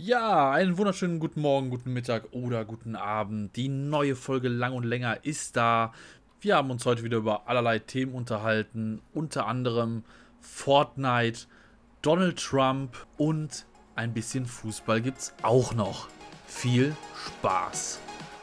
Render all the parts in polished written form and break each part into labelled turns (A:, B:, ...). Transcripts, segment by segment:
A: Ja, einen wunderschönen guten Morgen, guten Mittag oder guten Abend. Die neue Folge Lang und Länger ist da. Wir haben uns heute wieder über allerlei Themen unterhalten, unter anderem Fortnite, Donald Trump und ein bisschen Fußball gibt's auch noch. Viel Spaß!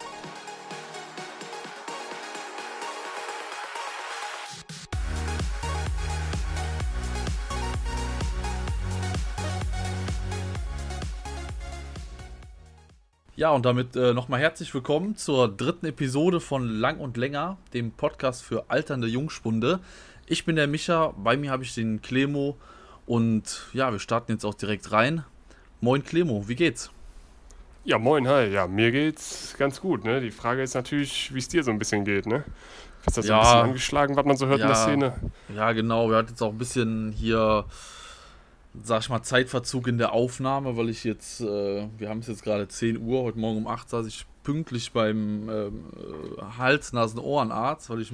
A: Ja, und damit nochmal herzlich willkommen zur dritten Episode von Lang und Länger, dem Podcast für alternde Jungspunde. Ich bin der Micha, bei mir habe ich den Clemo und ja, wir starten jetzt auch direkt rein. Moin Clemo, wie geht's?
B: Ja, moin, hi. Ja, mir geht's ganz gut, ne? Die Frage ist natürlich, wie es dir so ein bisschen geht, ne? Ist das so ein bisschen
A: Ja,
B: angeschlagen, was man so hört in der
A: ja,
B: Szene?
A: ja genau, wir hatten jetzt auch ein bisschen hier, sag ich mal, Zeitverzug in der Aufnahme, weil ich jetzt, wir haben es jetzt gerade 10 Uhr, heute Morgen um 8 saß ich pünktlich beim Hals-Nasen-Ohrenarzt, weil ich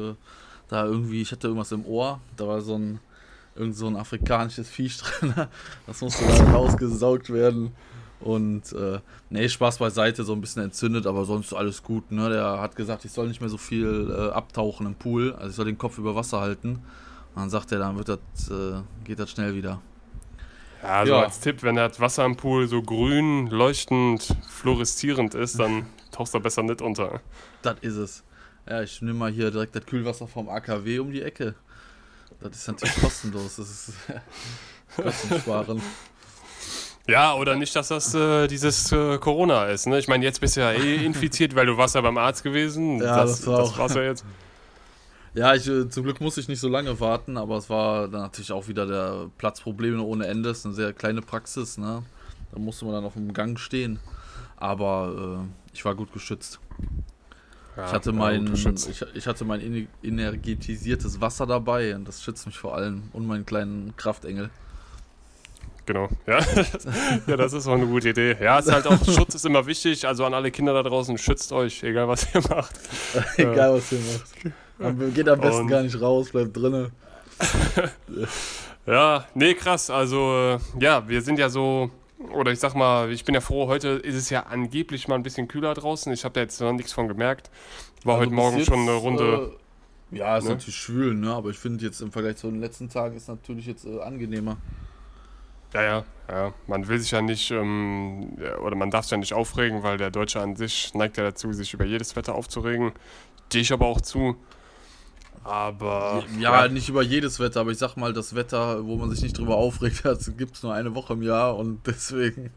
A: da irgendwie, ich hatte irgendwas im Ohr, da war irgend so ein afrikanisches Viech drin, das musste dann rausgesaugt werden und, nee, Spaß beiseite, so ein bisschen entzündet, aber sonst alles gut, ne, der hat gesagt, ich soll nicht mehr so viel abtauchen im Pool, also ich soll den Kopf über Wasser halten und dann sagt er, dann geht das schnell wieder.
B: Ja, also
A: Ja,
B: als Tipp, wenn das Wasser im Pool so grün, leuchtend, fluoreszierend ist, dann tauchst du besser nicht unter.
A: das ist es. Ja, ich nehme mal hier direkt das Kühlwasser vom AKW um die Ecke. Das ist natürlich kostenlos. Das ist kostensparen.
B: Ja, oder nicht, dass das dieses Corona ist, ne? Ich meine, jetzt bist du ja eh infiziert, weil du warst ja beim Arzt gewesen.
A: Ja, das war
B: Das
A: auch.
B: war's ja jetzt.
A: Ja, zum Glück musste ich nicht so lange warten, aber es war dann natürlich auch wieder der Platzprobleme ohne Ende. Es ist eine sehr kleine Praxis, ne? Da musste man dann auf dem Gang stehen. Aber ich war gut geschützt. Ich
B: Ja,
A: hatte
B: ja, gut
A: mein,
B: geschützt.
A: ich hatte mein energetisiertes Wasser dabei und das schützt mich vor allem und meinen kleinen Kraftengel.
B: Genau, ja. Ja, das ist auch eine gute Idee. Ja, es ist halt auch, Schutz ist immer wichtig, also an alle Kinder da draußen, schützt euch, egal was ihr macht.
A: Egal, was ihr macht. Geht am besten
B: Und
A: gar nicht raus, bleibt drinne.
B: ja, nee, krass, also ja, wir sind ja so, oder ich sag mal, ich bin ja froh, heute ist es ja angeblich mal ein bisschen kühler draußen, ich habe da jetzt noch nichts von gemerkt, war
A: Also
B: heute
A: bis
B: Morgen
A: jetzt,
B: schon eine Runde,
A: ja, ist
B: ne?
A: natürlich schwül, ne? Aber ich finde jetzt im Vergleich zu den letzten Tagen ist natürlich jetzt angenehmer.
B: Ja, man will sich ja nicht, ja, oder man darf sich ja nicht aufregen, weil der Deutsche an sich neigt ja dazu, sich über jedes Wetter aufzuregen, stehe ich aber auch zu, aber
A: Ja,
B: ja,
A: nicht über jedes Wetter, aber ich sag mal, das Wetter, wo man sich nicht drüber aufregt, das gibt es nur eine Woche im Jahr und deswegen.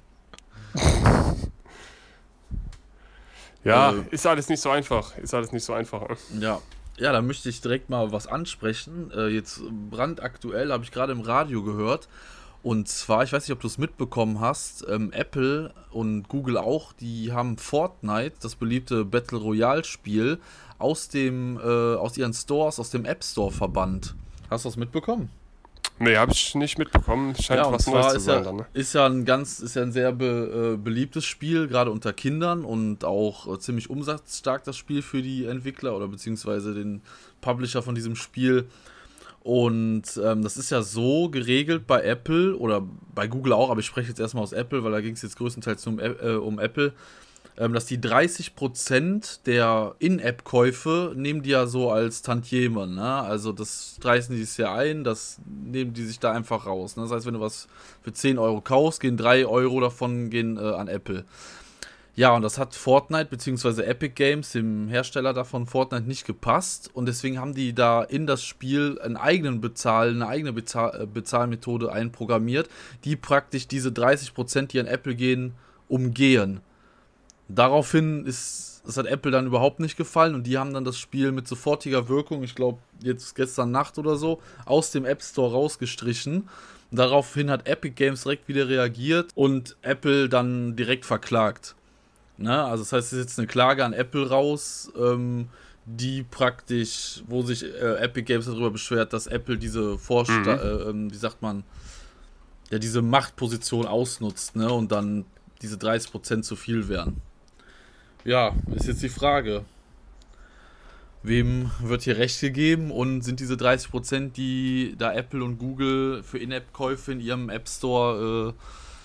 B: ja,
A: Äh,
B: ist alles nicht so einfach, ist alles nicht so einfach.
A: ja. Ja, da möchte ich direkt mal was ansprechen. Jetzt brandaktuell habe ich gerade im Radio gehört. Und zwar, ich weiß nicht, ob du es mitbekommen hast, Apple und Google auch, die haben Fortnite, das beliebte Battle Royale Spiel, aus ihren Stores, aus dem App Store verbannt. Hast du das mitbekommen?
B: Nee, habe ich nicht mitbekommen.
A: Ja,
B: Scheint
A: und
B: was Neues
A: zwar
B: zu sein dann, ne?
A: ist ja ein sehr beliebtes Spiel, gerade unter Kindern und auch ziemlich umsatzstark das Spiel für die Entwickler oder beziehungsweise den Publisher von diesem Spiel. Und das ist ja so geregelt bei Apple oder bei Google auch, aber ich spreche jetzt erstmal aus Apple, weil da ging es jetzt größtenteils nur um Apple, dass die 30% der In-App-Käufe nehmen die ja so als Tantieme, ne? Also das reißen die sich ja ein, das nehmen die sich da einfach raus. Ne? Das heißt, wenn du was für 10 Euro kaufst, gehen 3 Euro davon an Apple. Ja, und das hat Fortnite bzw. Epic Games, dem Hersteller davon Fortnite, nicht gepasst. Und deswegen haben die da in das Spiel eine eigene Bezahlmethode einprogrammiert, die praktisch diese 30%, die an Apple gehen, umgehen. Daraufhin das hat Apple dann überhaupt nicht gefallen und die haben dann das Spiel mit sofortiger Wirkung, ich glaube jetzt gestern Nacht oder so, aus dem App Store rausgestrichen. Daraufhin hat Epic Games direkt wieder reagiert und Apple dann direkt verklagt. Ne? Also das heißt, es ist jetzt eine Klage an Apple raus, die praktisch, wo sich Epic Games darüber beschwert, dass Apple diese wie sagt man, ja, diese Machtposition ausnutzt, ne? Und dann diese 30% zu viel wären. Ja, ist jetzt die Frage, wem wird hier Recht gegeben und sind diese 30%, die da Apple und Google für In-App-Käufe in ihrem App Store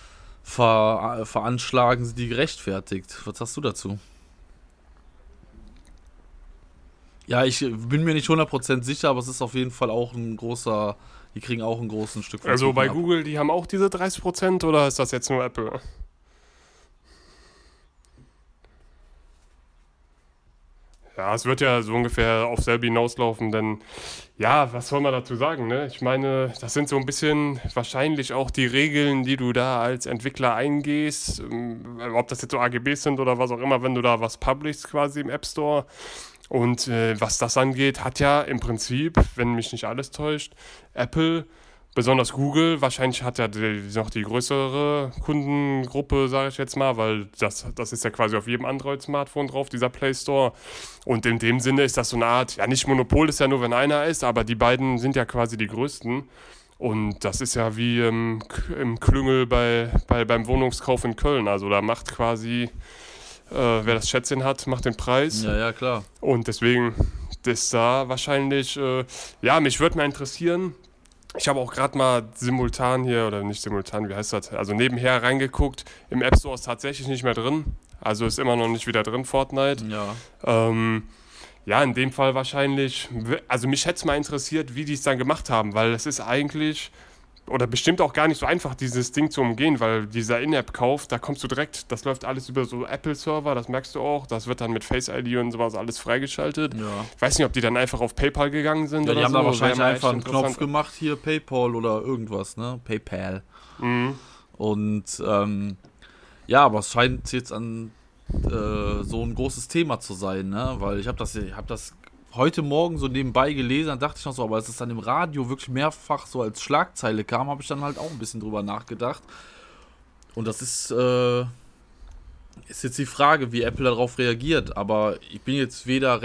A: veranschlagen sie die gerechtfertigt. Was sagst du dazu? Ja, ich bin mir nicht 100% sicher, aber es ist auf jeden Fall auch die kriegen auch einen großen Stück von
B: Also
A: Kuchen
B: bei
A: ab.
B: Google, die haben auch diese 30% oder ist das jetzt nur Apple? Ja, es wird ja so ungefähr auf selbe hinauslaufen, denn ja, was soll man dazu sagen, ne? Ich meine, das sind so ein bisschen wahrscheinlich auch die Regeln, die du da als Entwickler eingehst, ob das jetzt so AGBs sind oder was auch immer, wenn du da was publishst quasi im App Store. Und was das angeht, hat ja im Prinzip, wenn mich nicht alles täuscht, Apple, besonders Google, wahrscheinlich hat ja noch die größere Kundengruppe, sage ich jetzt mal, weil das ist ja quasi auf jedem Android-Smartphone drauf, dieser Play Store. Und in dem Sinne ist das so eine Art, ja nicht Monopol ist ja nur, wenn einer ist, aber die beiden sind ja quasi die größten. Und das ist ja wie im Klüngel beim Wohnungskauf in Köln. Also da macht quasi, wer das Schätzchen hat, macht den Preis.
A: Ja, ja, klar.
B: Und deswegen ist da wahrscheinlich, ja, mich würde mal interessieren. Ich habe auch gerade mal simultan hier, oder nicht simultan, wie heißt das? Also nebenher reingeguckt. Im App Store ist tatsächlich nicht mehr drin. Also ist immer noch nicht wieder drin, Fortnite.
A: Ja.
B: Ja, in dem Fall wahrscheinlich. Also mich hätte es mal interessiert, wie die es dann gemacht haben, weil es ist eigentlich, oder bestimmt auch gar nicht so einfach, dieses Ding zu umgehen, weil dieser In-App-Kauf, da kommst du direkt, das läuft alles über so Apple-Server, das merkst du auch, das wird dann mit Face-ID und sowas alles freigeschaltet.
A: Ja.
B: Ich weiß nicht, ob die dann einfach auf PayPal gegangen sind
A: Ja, die
B: oder
A: haben
B: so.
A: da wahrscheinlich
B: Wäre mal
A: einfach einen
B: echt
A: Knopf
B: interessant.
A: gemacht, hier PayPal oder irgendwas, ne? PayPal.
B: Mhm.
A: Und ja, aber es scheint jetzt an so ein großes Thema zu sein, ne? Weil ich habe das heute Morgen so nebenbei gelesen, dann dachte ich noch so, aber als es dann im Radio wirklich mehrfach so als Schlagzeile kam, habe ich dann halt auch ein bisschen drüber nachgedacht. Und das ist jetzt die Frage, wie Apple darauf reagiert. Aber ich bin jetzt weder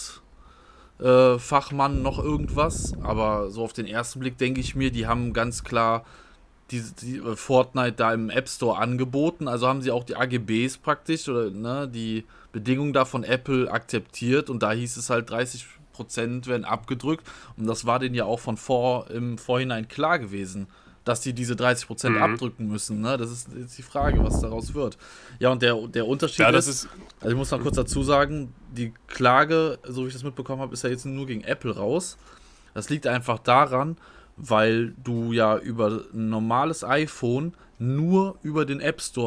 A: Fachmann noch irgendwas, aber so auf den ersten Blick denke ich mir, die haben ganz klar die Fortnite da im App Store angeboten, also haben sie auch die AGBs praktisch, oder ne, die Bedingungen da von Apple akzeptiert und da hieß es halt 30% werden abgedrückt und das war denen ja auch im Vorhinein klar gewesen, dass die diese 30% abdrücken müssen, ne? Das ist jetzt die Frage, was daraus wird. Ja, und der Unterschied
B: Ja, das
A: ist,
B: ist.
A: also ich muss noch kurz dazu sagen, die Klage, so wie ich das mitbekommen habe, ist ja jetzt nur gegen Apple raus. Das liegt einfach daran, weil du ja über ein normales iPhone nur über den App Store,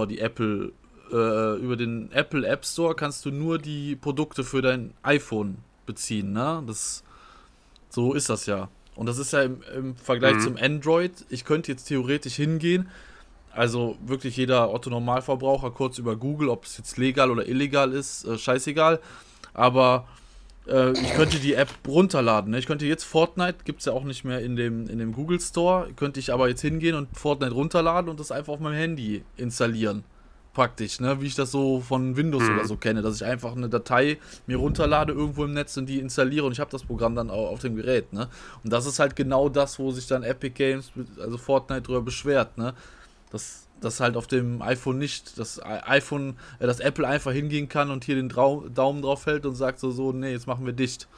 A: über den Apple App Store kannst du nur die Produkte für dein iPhone beziehen, ne? So ist das ja. Und das ist ja im Vergleich zum Android, ich könnte jetzt theoretisch hingehen, also wirklich jeder Otto-Normalverbraucher kurz über Google, ob es jetzt legal oder illegal ist, scheißegal, aber ich könnte die App runterladen. Ne? Ich könnte jetzt Fortnite, gibt es ja auch nicht mehr in dem Google Store, könnte ich aber jetzt hingehen und Fortnite runterladen und das einfach auf meinem Handy installieren. Praktisch, ne? Wie ich das so von Windows oder so kenne, dass ich einfach eine Datei mir runterlade irgendwo im Netz und die installiere und ich habe das Programm dann auch auf dem Gerät. Ne? Und das ist halt genau das, wo sich dann Epic Games, also Fortnite, drüber beschwert. Ne? Das halt auf dem iPhone nicht, dass Apple einfach hingehen kann und hier den Daumen drauf hält und sagt so, nee, jetzt machen wir dicht.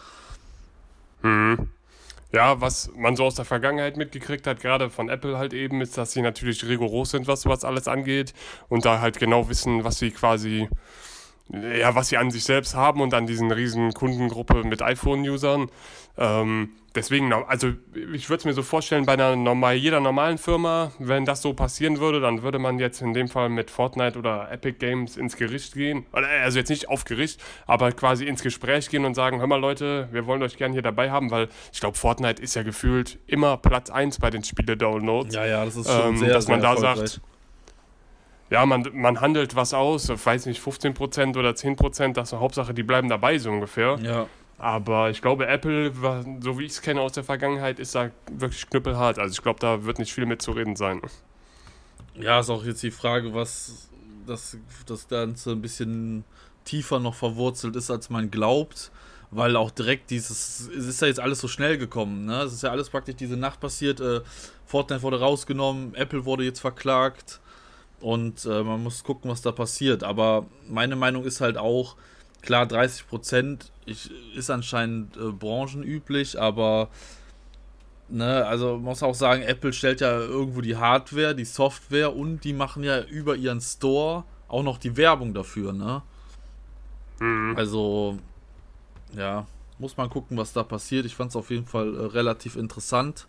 B: Ja, was man so aus der Vergangenheit mitgekriegt hat, gerade von Apple halt eben, ist, dass sie natürlich rigoros sind, was sowas alles angeht und da halt genau wissen, was sie quasi, ja, was sie an sich selbst haben und an diesen riesen Kundengruppe mit iPhone-Usern. Deswegen, also ich würde es mir so vorstellen, bei jeder normalen Firma, wenn das so passieren würde, dann würde man jetzt in dem Fall mit Fortnite oder Epic Games ins Gericht gehen. Also jetzt nicht auf Gericht, aber quasi ins Gespräch gehen und sagen, hör mal Leute, wir wollen euch gerne hier dabei haben, weil ich glaube, Fortnite ist ja gefühlt immer Platz 1 bei den Spiele-Downloads.
A: Ja, das ist schon
B: dass
A: sehr
B: man da
A: erfolgreich.
B: sagt, ja, man handelt was aus, weiß nicht, 15% oder 10%, das ist Hauptsache, die bleiben dabei so ungefähr.
A: Ja.
B: Aber ich glaube, Apple, so wie ich es kenne aus der Vergangenheit, ist da wirklich knüppelhart. Also ich glaube, da wird nicht viel mit zu reden sein.
A: Ja, ist auch jetzt die Frage, was das Ganze ein bisschen tiefer noch verwurzelt ist, als man glaubt. Weil auch direkt es ist ja jetzt alles so schnell gekommen, ne? Es ist ja alles praktisch diese Nacht passiert. Fortnite wurde rausgenommen, Apple wurde jetzt verklagt. Und man muss gucken, was da passiert. Aber meine Meinung ist halt auch, klar, 30% ist anscheinend branchenüblich, aber Ne, also man muss auch sagen, Apple stellt ja irgendwo die Hardware, die Software und die machen ja über ihren Store auch noch die Werbung dafür, ne?
B: Mhm.
A: Also, ja, muss man gucken, was da passiert. Ich fand es auf jeden Fall relativ interessant.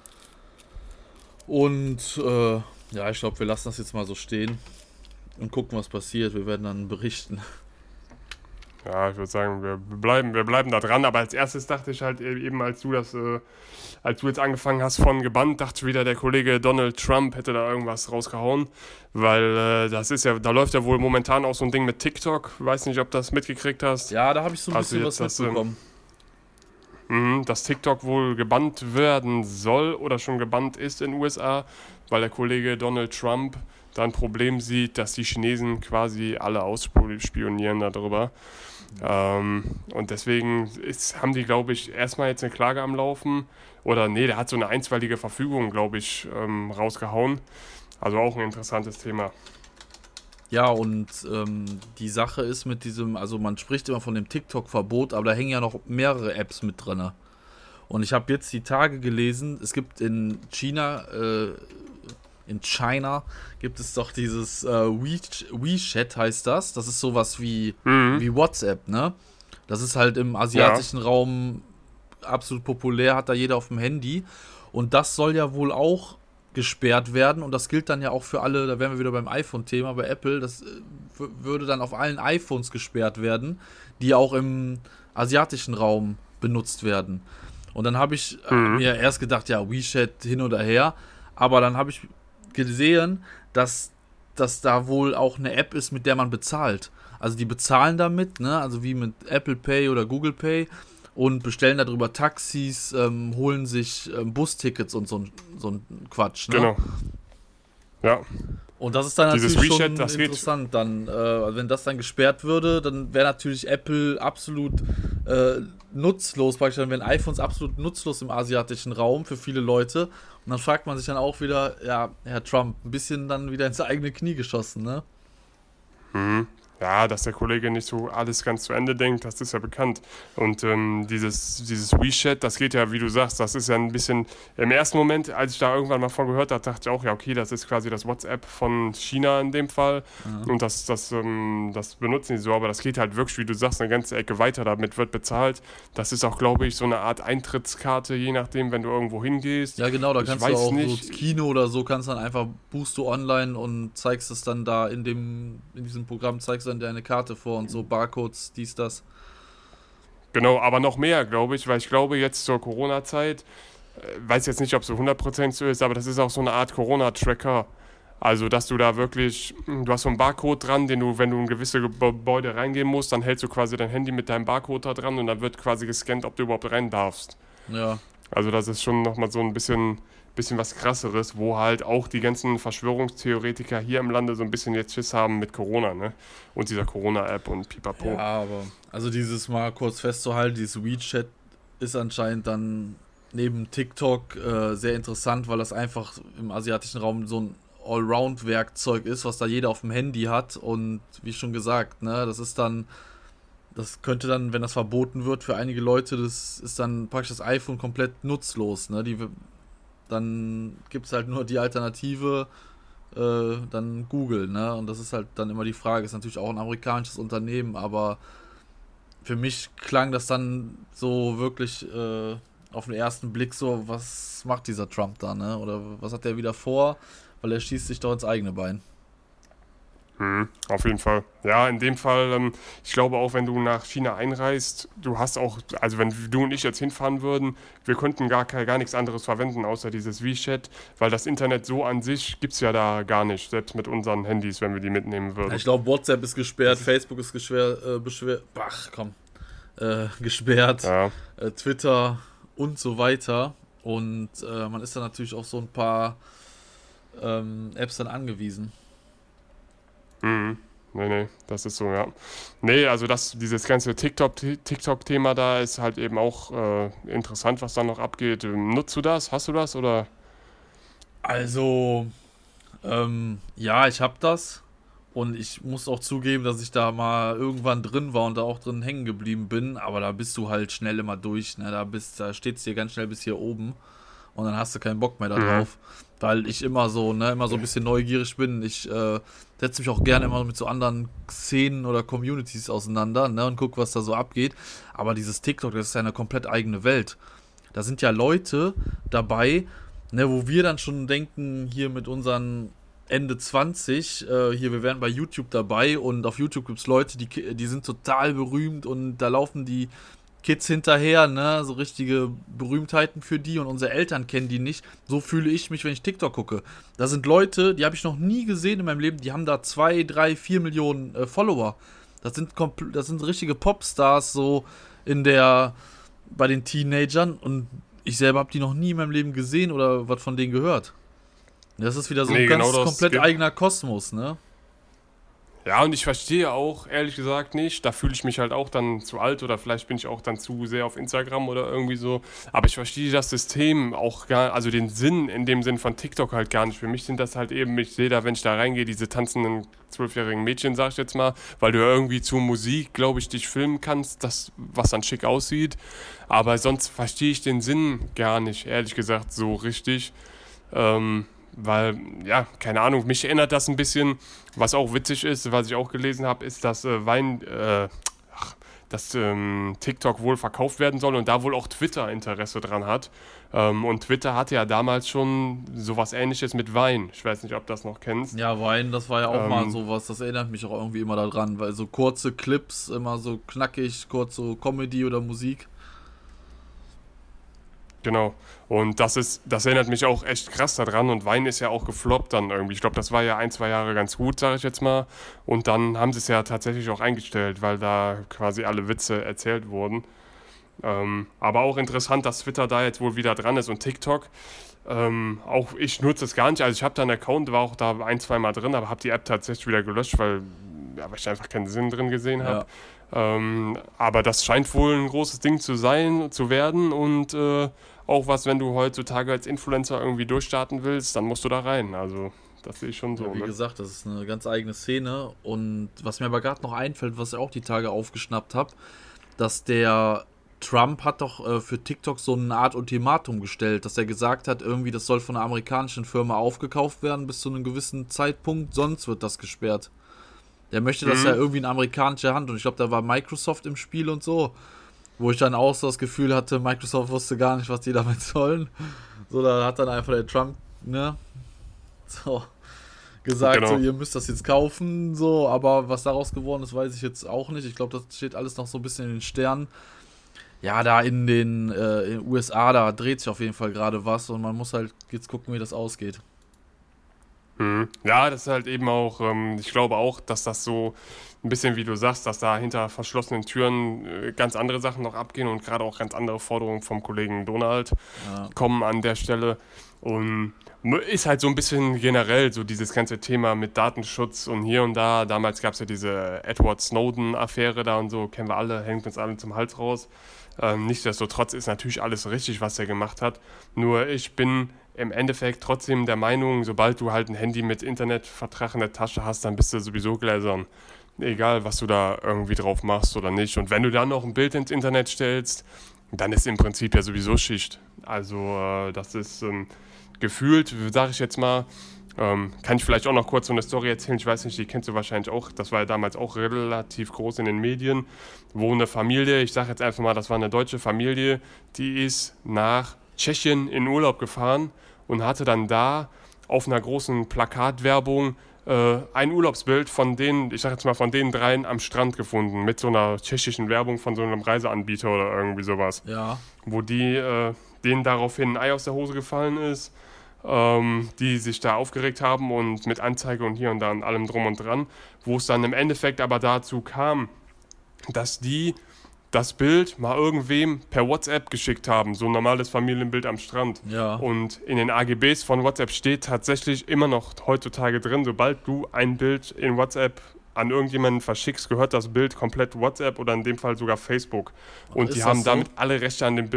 A: Und ja, ich glaube, wir lassen das jetzt mal so stehen und gucken, was passiert. Wir werden dann berichten.
B: Ja, ich würde sagen, wir bleiben da dran. Aber als erstes dachte ich halt eben, als du jetzt angefangen hast von gebannt, dachte ich wieder, der Kollege Donald Trump hätte da irgendwas rausgehauen. Weil das ist ja, da läuft ja wohl momentan auch so ein Ding mit TikTok. Weiß nicht, ob du das mitgekriegt hast.
A: Ja, da habe ich so ein
B: Also
A: bisschen
B: jetzt
A: was mitbekommen.
B: Dass TikTok wohl gebannt werden soll oder schon gebannt ist in den USA, weil der Kollege Donald Trump da ein Problem sieht, dass die Chinesen quasi alle ausspionieren darüber. Und deswegen haben die, glaube ich, erstmal jetzt eine Klage am Laufen. Oder nee, der hat so eine einstweilige Verfügung, glaube ich, rausgehauen. Also auch ein interessantes Thema.
A: Ja, und die Sache ist mit diesem, also man spricht immer von dem TikTok-Verbot, aber da hängen ja noch mehrere Apps mit drin. Und ich habe jetzt die Tage gelesen, es gibt in China gibt es doch dieses WeChat heißt das. Das ist sowas wie WhatsApp, ne? Das ist halt im asiatischen Raum absolut populär, hat da jeder auf dem Handy. Und das soll ja wohl auch gesperrt werden und das gilt dann ja auch für alle, da wären wir wieder beim iPhone-Thema, bei Apple, das würde dann auf allen iPhones gesperrt werden, die auch im asiatischen Raum benutzt werden. Und dann habe ich mir erst gedacht, ja, WeChat hin oder her, aber dann habe ich gesehen, dass das da wohl auch eine App ist, mit der man bezahlt. Also die bezahlen damit, ne, also wie mit Apple Pay oder Google Pay und bestellen darüber Taxis, holen sich Bustickets und so ein Quatsch, ne?
B: Genau. Ja.
A: Und das ist dann
B: Dieses
A: natürlich
B: WeChat,
A: schon
B: das geht.
A: interessant. Dann, wenn das dann gesperrt würde, dann wäre natürlich Apple absolut nutzlos, praktisch dann wären iPhones absolut nutzlos im asiatischen Raum für viele Leute. Und dann fragt man sich dann auch wieder, ja, Herr Trump, ein bisschen dann wieder ins eigene Knie geschossen, ne?
B: Ja, dass der Kollege nicht so alles ganz zu Ende denkt, das ist ja bekannt. Und dieses WeChat, das geht ja, wie du sagst, das ist ja ein bisschen, im ersten Moment, als ich da irgendwann mal von gehört habe, dachte ich auch, ja okay, das ist quasi das WhatsApp von China in dem Fall.
A: Ja.
B: Und das benutzen die so, aber das geht halt wirklich, wie du sagst, eine ganze Ecke weiter, damit wird bezahlt. Das ist auch, glaube ich, so eine Art Eintrittskarte, je nachdem, wenn du irgendwo hingehst.
A: Ja, genau, da
B: Ich
A: kannst du
B: weiß
A: auch
B: nicht.
A: so Kino oder so, kannst dann einfach, buchst du online und zeigst es dann da in diesem Programm, zeigst dann deine Karte vor und so, Barcodes, dies, das.
B: Genau, aber noch mehr, glaube ich, weil ich glaube, jetzt zur Corona-Zeit, weiß jetzt nicht, ob es so 100% so ist, aber das ist auch so eine Art Corona-Tracker. Also, dass du da wirklich, du hast so einen Barcode dran, den du, wenn du in gewisse Gebäude reingehen musst, dann hältst du quasi dein Handy mit deinem Barcode da dran und dann wird quasi gescannt, ob du überhaupt rein darfst.
A: Ja.
B: Also, das ist schon nochmal so ein bisschen was Krasseres, wo halt auch die ganzen Verschwörungstheoretiker hier im Lande so ein bisschen jetzt Schiss haben mit Corona, ne? Und dieser Corona-App und Pipapo.
A: Ja, aber, also dieses mal kurz festzuhalten, dieses WeChat ist anscheinend dann neben TikTok sehr interessant, weil das einfach im asiatischen Raum so ein Allround-Werkzeug ist, was da jeder auf dem Handy hat und wie schon gesagt, ne, das könnte dann, wenn das verboten wird für einige Leute, das ist dann praktisch das iPhone komplett nutzlos, ne, dann gibt es halt nur die Alternative, dann Google, ne, und das ist halt dann immer die Frage, ist natürlich auch ein amerikanisches Unternehmen, aber für mich klang das dann so wirklich auf den ersten Blick so, was macht dieser Trump da, ne, oder was hat der wieder vor, weil er schießt sich doch ins eigene Bein.
B: Auf jeden Fall. Ja, in dem Fall, ich glaube auch, wenn du nach China einreist, du hast auch, also wenn du und ich jetzt hinfahren würden, wir könnten gar nichts anderes verwenden, außer dieses WeChat, weil das Internet so an sich gibt es ja da gar nicht, selbst mit unseren Handys, wenn wir die mitnehmen würden.
A: Ich glaube, WhatsApp ist gesperrt, Facebook ist gesperrt,
B: Ja.
A: Twitter und so weiter. Und man ist dann natürlich auf so ein paar Apps dann angewiesen.
B: Nee, das ist so, ja. Nee, also dieses ganze TikTok-Thema da ist halt eben auch interessant, was da noch abgeht. Nutzt du das? Hast du das? Oder?
A: Also, ja, ich habe das. Und ich muss auch zugeben, dass ich da mal irgendwann drin war und da auch drin hängen geblieben bin. Aber da bist du halt schnell immer durch. Ne? Da steht es dir ganz schnell bis hier oben. und dann hast du keinen Bock mehr da drauf. Weil ich immer so ein bisschen neugierig bin. Ich setze mich auch gerne immer mit so anderen Szenen oder Communities auseinander, ne, und gucke, was da so abgeht. Aber dieses TikTok, das ist ja eine komplett eigene Welt. Da sind ja Leute dabei, ne, wo wir dann schon denken, hier mit unseren Ende 20, wir wären bei YouTube dabei und auf YouTube gibt es Leute, die sind total berühmt und da laufen die Kids hinterher, ne, so richtige Berühmtheiten für die und unsere Eltern kennen die nicht. So fühle ich mich, wenn ich TikTok gucke. Da sind Leute, die habe ich noch nie gesehen in meinem Leben, die haben da 2, 3, 4 Millionen Follower. Das sind richtige Popstars so bei den Teenagern und ich selber habe die noch nie in meinem Leben gesehen oder was von denen gehört. Das ist wieder so ein ganz komplett eigener Kosmos, ne?
B: Ja, und ich verstehe auch, ehrlich gesagt, nicht. Da fühle ich mich halt auch dann zu alt oder vielleicht bin ich auch dann zu sehr auf Instagram oder irgendwie so. Aber ich verstehe das System auch gar, also den Sinn in dem Sinn von TikTok halt gar nicht. Für mich sind das halt eben, ich sehe da, wenn ich da reingehe, diese tanzenden 12-jährigen Mädchen, sag ich jetzt mal, weil du ja irgendwie zu Musik, glaube ich, dich filmen kannst, das, was dann schick aussieht. Aber sonst verstehe ich den Sinn gar nicht, ehrlich gesagt, so richtig. Weil, ja, keine Ahnung, mich erinnert das ein bisschen, was auch witzig ist, was ich auch gelesen habe, ist, dass TikTok wohl verkauft werden soll und da wohl auch Twitter Interesse dran hat. Und Twitter hatte ja damals schon sowas Ähnliches mit Vine. Ich weiß nicht, ob du das noch kennst.
A: Ja, Vine, das war ja auch mal sowas, das erinnert mich auch irgendwie immer daran, weil so kurze Clips, immer so knackig, kurz so Comedy oder Musik.
B: Genau. Und das erinnert mich auch echt krass daran. Und Vine ist ja auch gefloppt dann irgendwie. Ich glaube, das war ja 1, 2 Jahre ganz gut, sage ich jetzt mal. Und dann haben sie es ja tatsächlich auch eingestellt, weil da quasi alle Witze erzählt wurden. Aber auch interessant, dass Twitter da jetzt wohl wieder dran ist und TikTok. Auch ich nutze es gar nicht. Also ich habe da einen Account, war auch da 1, 2 Mal drin, aber habe die App tatsächlich wieder gelöscht, weil ich einfach keinen Sinn drin gesehen habe. Ja. Aber das scheint wohl ein großes Ding zu werden und auch was, wenn du heutzutage als Influencer irgendwie durchstarten willst, dann musst du da rein. Also das sehe ich schon so.
A: Ja, wie gesagt, das ist eine ganz eigene Szene und was mir aber gerade noch einfällt, was ich auch die Tage aufgeschnappt habe, dass der Trump hat doch für TikTok so eine Art Ultimatum gestellt, dass er gesagt hat, irgendwie das soll von einer amerikanischen Firma aufgekauft werden bis zu einem gewissen Zeitpunkt, sonst wird das gesperrt. Der möchte das ja irgendwie in amerikanischer Hand und ich glaube, da war Microsoft im Spiel und so, wo ich dann auch so das Gefühl hatte, Microsoft wusste gar nicht, was die damit sollen. So, da hat dann einfach der Trump, ne, so gesagt, genau. So, ihr müsst das jetzt kaufen, so, aber was daraus geworden ist, weiß ich jetzt auch nicht. Ich glaube, das steht alles noch so ein bisschen in den Sternen. Ja, da in den USA, da dreht sich auf jeden Fall gerade was und man muss halt jetzt gucken, wie das ausgeht.
B: Ja, das ist halt eben auch, ich glaube auch, dass das so ein bisschen, wie du sagst, dass da hinter verschlossenen Türen ganz andere Sachen noch abgehen und gerade auch ganz andere Forderungen vom Kollegen Donald kommen an der Stelle. Und ist halt so ein bisschen generell so dieses ganze Thema mit Datenschutz und hier und da. Damals gab es ja diese Edward Snowden-Affäre da und so, kennen wir alle, hängt uns alle zum Hals raus. Nichtsdestotrotz ist natürlich alles richtig, was er gemacht hat. Nur ich bin im Endeffekt trotzdem der Meinung, sobald du halt ein Handy mit Internetvertrag in der Tasche hast, dann bist du sowieso gläsern. Egal, was du da irgendwie drauf machst oder nicht. Und wenn du dann noch ein Bild ins Internet stellst, dann ist im Prinzip ja sowieso Schicht. Also das ist gefühlt, sage ich jetzt mal, kann ich vielleicht auch noch kurz so eine Story erzählen, ich weiß nicht, die kennst du wahrscheinlich auch, das war ja damals auch relativ groß in den Medien, wo eine Familie, ich sage jetzt einfach mal, das war eine deutsche Familie, die ist nach Tschechien in Urlaub gefahren und hatte dann da auf einer großen Plakatwerbung ein Urlaubsbild von denen, ich sag jetzt mal von den dreien am Strand gefunden, mit so einer tschechischen Werbung von so einem Reiseanbieter oder irgendwie sowas.
A: Ja.
B: Wo denen daraufhin ein Ei aus der Hose gefallen ist, die sich da aufgeregt haben und mit Anzeige und hier und da und allem drum und dran, wo es dann im Endeffekt aber dazu kam, dass die das Bild mal irgendwem per WhatsApp geschickt haben, so ein normales Familienbild am Strand.
A: Ja.
B: Und in den AGBs von WhatsApp steht tatsächlich immer noch heutzutage drin, sobald du ein Bild in WhatsApp an irgendjemanden verschickst, gehört das Bild komplett WhatsApp oder in dem Fall sogar Facebook. Und die haben damit alle Rechte an dem Bild.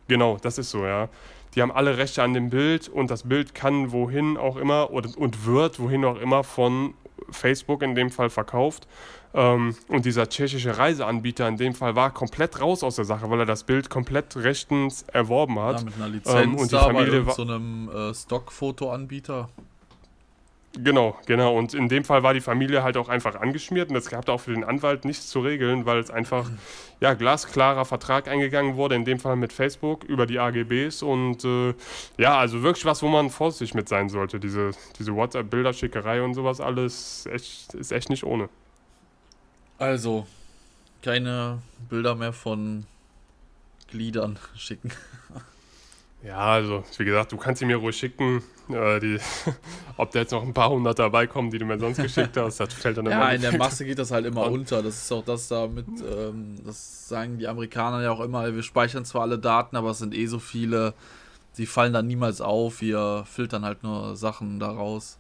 B: Genau, das ist so, ja. Die haben alle Rechte an dem Bild und das Bild kann wohin auch immer und wird wohin auch immer von Facebook in dem Fall verkauft. Und dieser tschechische Reiseanbieter in dem Fall war komplett raus aus der Sache, weil er das Bild komplett rechtens erworben hat.
A: Ja, mit einer Lizenz
B: und die
A: da
B: Familie
A: bei so einem Stockfotoanbieter.
B: Genau. Und in dem Fall war die Familie halt auch einfach angeschmiert und es gab da auch für den Anwalt nichts zu regeln, weil es einfach, ja, glasklarer Vertrag eingegangen wurde, in dem Fall mit Facebook über die AGBs und ja, also wirklich was, wo man vorsichtig mit sein sollte. Diese WhatsApp-Bilderschickerei und sowas alles ist echt nicht ohne.
A: Also, keine Bilder mehr von Gliedern schicken.
B: Ja, also, wie gesagt, du kannst sie mir ruhig schicken. Ob da jetzt noch ein paar hundert dabei kommen, die du mir sonst geschickt hast, das fällt dann immer.
A: Ja, in der Masse geht das halt immer unter. Das ist auch das damit, das sagen die Amerikaner ja auch immer, wir speichern zwar alle Daten, aber es sind so viele, die fallen dann niemals auf. Wir filtern halt nur Sachen daraus,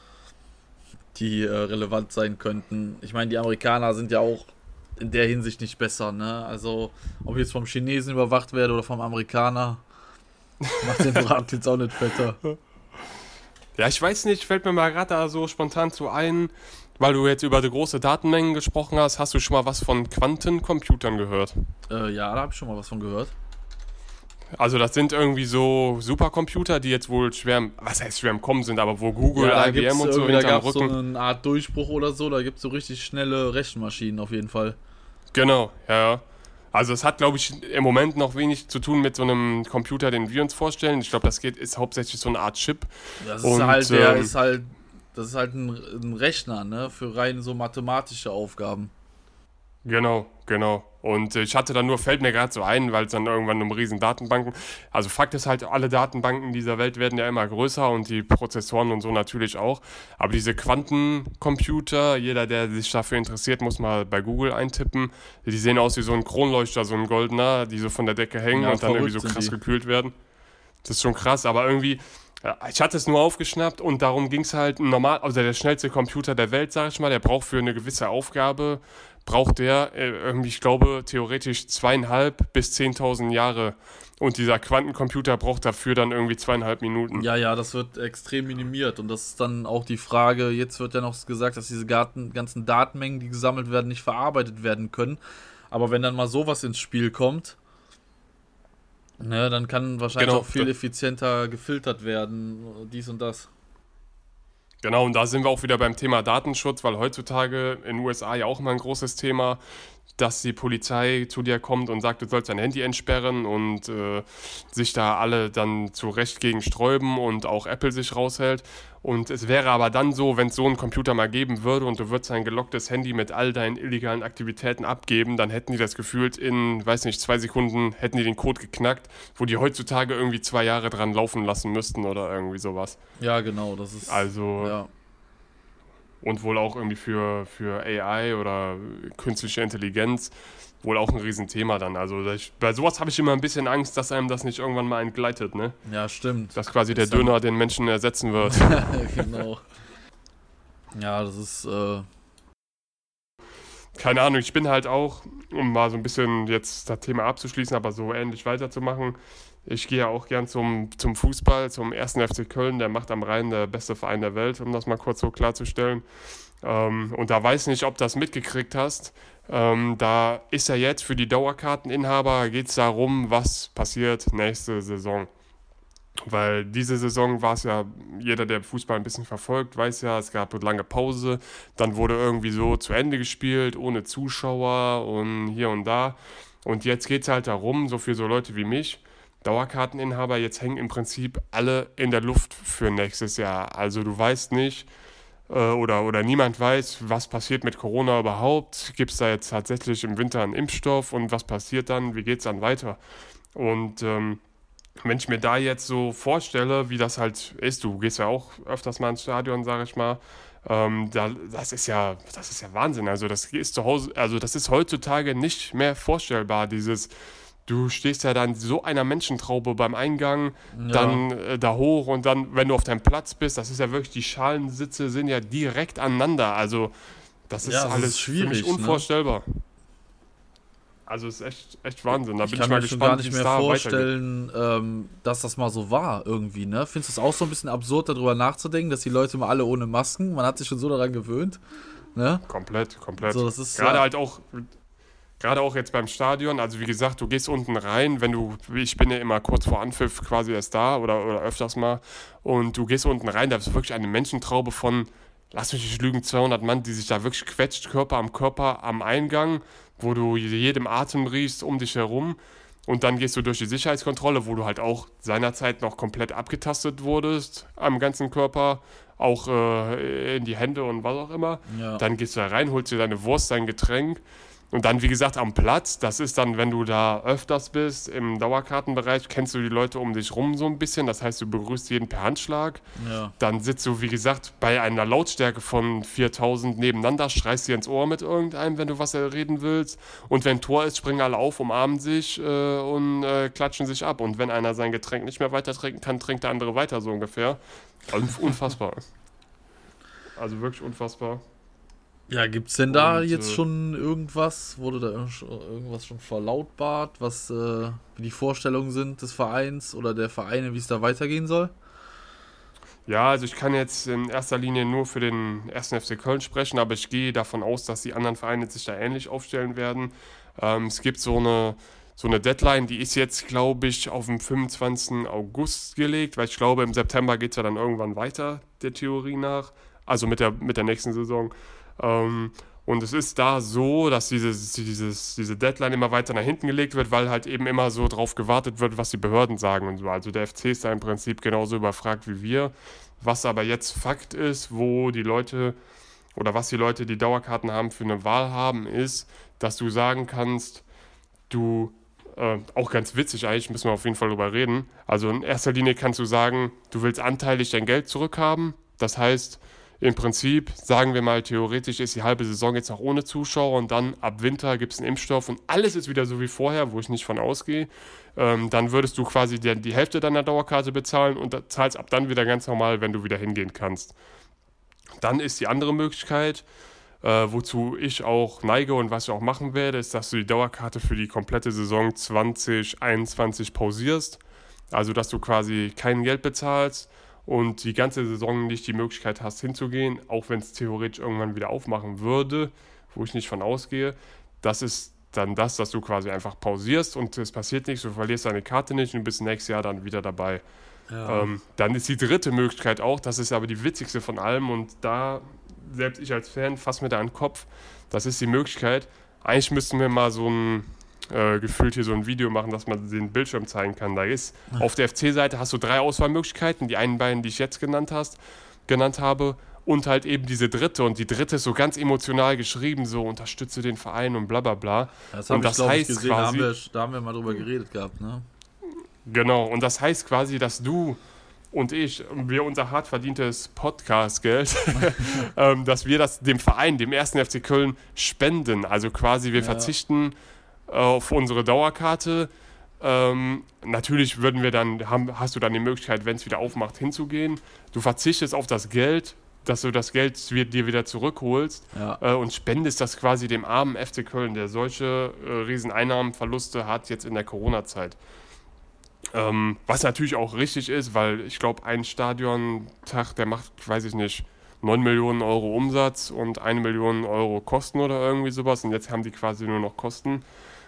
A: die relevant sein könnten. Ich meine, die Amerikaner sind ja auch in der Hinsicht nicht besser, ne? Also, ob ich jetzt vom Chinesen überwacht werde oder vom Amerikaner, macht den Brat jetzt auch nicht fetter.
B: Ja, ich weiß nicht, fällt mir mal gerade da so spontan zu ein, weil du jetzt über die große Datenmengen gesprochen hast du schon mal was von Quantencomputern gehört?
A: Ja, da habe ich schon mal was von gehört.
B: Also das sind irgendwie so Supercomputer, die jetzt wohl schwer im Kommen sind, aber wo Google,
A: ja,
B: IBM und so
A: hinterm Rücken. So eine Art Durchbruch oder so, da gibt es so richtig schnelle Rechenmaschinen auf jeden Fall.
B: Genau, ja. Also es hat, glaube ich, im Moment noch wenig zu tun mit so einem Computer, den wir uns vorstellen. Ich glaube, ist hauptsächlich so eine Art Chip.
A: Das ist halt ein Rechner, ne, für rein so mathematische Aufgaben.
B: Genau. Und ich hatte dann fällt mir gerade so ein, weil es dann irgendwann um riesen Datenbanken, also Fakt ist halt, alle Datenbanken dieser Welt werden ja immer größer und die Prozessoren und so natürlich auch, aber diese Quantencomputer, jeder, der sich dafür interessiert, muss mal bei Google eintippen, die sehen aus wie so ein Kronleuchter, so ein goldener, die so von der Decke hängen und dann irgendwie so krass gekühlt werden. Das ist schon krass, aber irgendwie, ja, ich hatte es nur aufgeschnappt und darum ging es halt der schnellste Computer der Welt, sag ich mal, der braucht für eine gewisse Aufgabe, braucht der, ich glaube, theoretisch 2.500 bis 10.000 Jahre. Und dieser Quantencomputer braucht dafür dann irgendwie 2,5 Minuten.
A: Ja, das wird extrem minimiert. Und das ist dann auch die Frage, jetzt wird ja noch gesagt, dass diese ganzen Datenmengen, die gesammelt werden, nicht verarbeitet werden können. Aber wenn dann mal sowas ins Spiel kommt, ne, dann kann wahrscheinlich auch viel effizienter gefiltert werden, dies und das.
B: Genau, und da sind wir auch wieder beim Thema Datenschutz, weil heutzutage in den USA ja auch immer ein großes Thema, dass die Polizei zu dir kommt und sagt, du sollst dein Handy entsperren und sich da alle dann zu Recht gegen sträuben und auch Apple sich raushält. Und es wäre aber dann so, wenn es so einen Computer mal geben würde und du würdest ein gelocktes Handy mit all deinen illegalen Aktivitäten abgeben, dann hätten die das gefühlt in, 2 Sekunden hätten die den Code geknackt, wo die heutzutage irgendwie 2 Jahre dran laufen lassen müssten oder irgendwie sowas.
A: Ja, genau, das ist...
B: Also...
A: Ja.
B: Und wohl auch irgendwie für AI oder künstliche Intelligenz wohl auch ein Riesenthema dann. Also bei sowas habe ich immer ein bisschen Angst, dass einem das nicht irgendwann mal entgleitet, ne?
A: Ja, stimmt.
B: Dass quasi der Döner den Menschen ersetzen wird.
A: Genau. Ja, das ist...
B: Keine Ahnung, ich bin halt auch, um mal so ein bisschen jetzt das Thema abzuschließen, aber so ähnlich weiterzumachen, ich gehe ja auch gern zum Fußball, zum 1. FC Köln, der macht am Rhein der beste Verein der Welt, um das mal kurz so klarzustellen. Und da weiß nicht, ob du das mitgekriegt hast. Da ist ja jetzt für die Dauerkarteninhaber, geht es darum, was passiert nächste Saison. Weil diese Saison war es ja, jeder, der Fußball ein bisschen verfolgt, weiß ja, es gab eine lange Pause, dann wurde irgendwie so zu Ende gespielt, ohne Zuschauer und hier und da. Und jetzt geht es halt darum, so für so Leute wie mich, Dauerkarteninhaber, jetzt hängen im Prinzip alle in der Luft für nächstes Jahr. Also du weißt nicht oder niemand weiß, was passiert mit Corona überhaupt. Gibt es da jetzt tatsächlich im Winter einen Impfstoff und was passiert dann? Wie geht es dann weiter? Und wenn ich mir da jetzt so vorstelle, wie das halt ist, du gehst ja auch öfters mal ins Stadion, sage ich mal, das ist ja Wahnsinn. Also das ist zu Hause, also das ist heutzutage nicht mehr vorstellbar, du stehst ja dann so einer Menschentraube beim Eingang, dann da hoch und dann, wenn du auf deinem Platz bist, das ist ja wirklich, die Schalensitze sind ja direkt aneinander. Also das ist alles
A: schwierig,
B: für mich unvorstellbar.
A: Ne?
B: Also es ist echt Wahnsinn. Da
A: Ich
B: bin
A: kann
B: ich mal
A: mir schon gar
B: gespannt, wie
A: nicht
B: es
A: mehr
B: da weitergeht.
A: vorstellen, dass das mal so war irgendwie, ne? Findest du es auch so ein bisschen absurd, darüber nachzudenken, dass die Leute mal alle ohne Masken, man hat sich schon so daran gewöhnt, ne?
B: Komplett.
A: So, das ist
B: Gerade
A: ja,
B: halt auch, gerade auch jetzt beim Stadion, also wie gesagt, du gehst unten rein, ich bin ja immer kurz vor Anpfiff quasi erst da oder öfters mal, und du gehst unten rein, da ist wirklich eine Menschentraube von, lass mich nicht lügen, 200 Mann, die sich da wirklich quetscht, Körper am Eingang, wo du jedem Atem riechst um dich herum. Und dann gehst du durch die Sicherheitskontrolle, wo du halt auch seinerzeit noch komplett abgetastet wurdest am ganzen Körper, auch in die Hände und was auch immer.
A: ja.
B: Dann gehst du da rein, holst dir deine Wurst, dein Getränk. Und dann, wie gesagt, am Platz, das ist dann, wenn du da öfters bist, im Dauerkartenbereich, kennst du die Leute um dich rum so ein bisschen. Das heißt, du begrüßt jeden per Handschlag.
A: Ja.
B: Dann sitzt du, wie gesagt, bei einer Lautstärke von 4000 nebeneinander, schreist dir ins Ohr mit irgendeinem, wenn du was reden willst. Und wenn Tor ist, springen alle auf, umarmen sich und klatschen sich ab. Und wenn einer sein Getränk nicht mehr weiter trinken kann, trinkt der andere weiter, so ungefähr. Also unfassbar. Also wirklich unfassbar.
A: Ja, gibt's denn da
B: Und,
A: jetzt schon irgendwas? Wurde da irgendwas schon verlautbart, wie die Vorstellungen sind des Vereins oder der Vereine, wie es da weitergehen soll?
B: Ja, also ich kann jetzt in erster Linie nur für den 1. FC Köln sprechen, aber ich gehe davon aus, dass die anderen Vereine sich da ähnlich aufstellen werden. Es gibt so eine Deadline, die ist jetzt, glaube ich, auf den 25. August gelegt, weil ich glaube, im September geht es ja dann irgendwann weiter, der Theorie nach, also mit der nächsten Saison. Und es ist da so, dass diese Deadline immer weiter nach hinten gelegt wird, weil halt eben immer so drauf gewartet wird, was die Behörden sagen und so. Also der FC ist da im Prinzip genauso überfragt wie wir. Was aber jetzt Fakt ist, wo die Leute oder was die Leute, die Dauerkarten haben, für eine Wahl haben, ist, dass du sagen kannst, auch ganz witzig eigentlich, müssen wir auf jeden Fall drüber reden. Also in erster Linie kannst du sagen, du willst anteilig dein Geld zurückhaben. Das heißt, im Prinzip, sagen wir mal, theoretisch ist die halbe Saison jetzt noch ohne Zuschauer und dann ab Winter gibt es einen Impfstoff und alles ist wieder so wie vorher, wo ich nicht von ausgehe. Dann würdest du quasi die Hälfte deiner Dauerkarte bezahlen und zahlst ab dann wieder ganz normal, wenn du wieder hingehen kannst. Dann ist die andere Möglichkeit, wozu ich auch neige und was ich auch machen werde, ist, dass du die Dauerkarte für die komplette Saison 2021 pausierst. Also, dass du quasi kein Geld bezahlst und die ganze Saison nicht die Möglichkeit hast hinzugehen, auch wenn es theoretisch irgendwann wieder aufmachen würde, wo ich nicht von ausgehe. Das ist dann das, dass du quasi einfach pausierst und es passiert nichts, du verlierst deine Karte nicht und du bist nächstes Jahr dann wieder dabei.
A: Ja.
B: Dann ist die dritte Möglichkeit auch, das ist aber die witzigste von allem und da, selbst ich als Fan, fasse mir da an den Kopf, das ist die Möglichkeit, eigentlich müssten wir mal so ein gefühlt hier so ein Video machen, dass man den Bildschirm zeigen kann. Da ist auf der FC-Seite hast du 3 Auswahlmöglichkeiten, die einen beiden, die ich jetzt genannt habe, und halt eben diese dritte. Und die dritte ist so ganz emotional geschrieben, so unterstütze den Verein und bla bla bla.
A: Das
B: Und
A: habe ich,
B: das
A: glaube ich,
B: heißt
A: gesehen,
B: quasi,
A: da haben wir mal drüber geredet gehabt, ne?
B: genau, und das heißt quasi, dass du und wir unser hart verdientes Podcast-Geld, dass wir das dem Verein, dem 1. FC Köln spenden. Also quasi wir verzichten auf unsere Dauerkarte. Natürlich hast du dann die Möglichkeit, wenn es wieder aufmacht, hinzugehen. Du verzichtest auf das Geld, dass du das Geld dir wieder zurückholst und spendest das quasi dem armen FC Köln, der solche riesen Einnahmenverluste hat jetzt in der Corona-Zeit. Was natürlich auch richtig ist, weil ich glaube, ein Stadiontag, der macht, weiß ich nicht, 9 Millionen Euro Umsatz und 1 Million Euro Kosten oder irgendwie sowas. Und jetzt haben die quasi nur noch Kosten.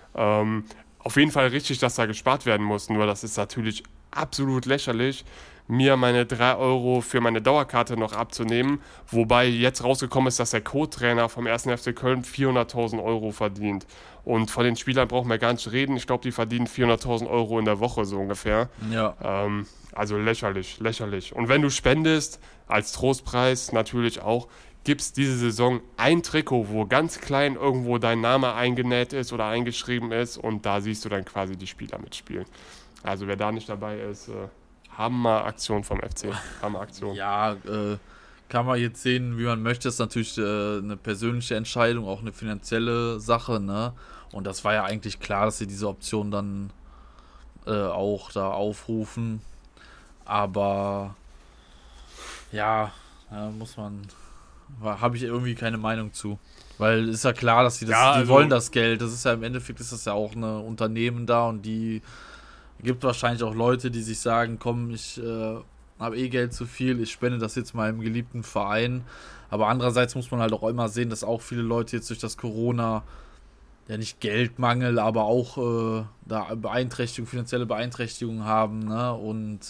B: Auf jeden Fall richtig, dass da gespart werden muss. Nur das ist natürlich absolut lächerlich, mir meine 3 Euro für meine Dauerkarte noch abzunehmen. Wobei jetzt rausgekommen ist, dass der Co-Trainer vom 1. FC Köln 400.000 Euro verdient. Und von den Spielern brauchen wir gar nicht reden. Ich glaube, die verdienen 400.000 Euro in der Woche so ungefähr.
A: Ja.
B: Also lächerlich. Und wenn du spendest, als Trostpreis natürlich auch, gibt es diese Saison ein Trikot, wo ganz klein irgendwo dein Name eingenäht ist oder eingeschrieben ist und da siehst du dann quasi die Spieler mitspielen. Also wer da nicht dabei ist, Hammer-Aktion vom FC. Hammer-Aktion.
A: Ja, kann man jetzt sehen, wie man möchte. Ist natürlich eine persönliche Entscheidung, auch eine finanzielle Sache, ne? Und das war ja eigentlich klar, dass sie diese Option dann auch da aufrufen. Aber ja, muss man habe ich irgendwie keine Meinung zu. Weil ist ja klar, dass die
B: also,
A: wollen das Geld. Das ist ja im Endeffekt ist das ja auch ein Unternehmen da und die gibt wahrscheinlich auch Leute, die sich sagen, komm, ich habe Geld zu viel, ich spende das jetzt meinem geliebten Verein. Aber andererseits muss man halt auch immer sehen, dass auch viele Leute jetzt durch das Corona, ja nicht Geldmangel, aber auch da finanzielle Beeinträchtigungen haben, ne? Und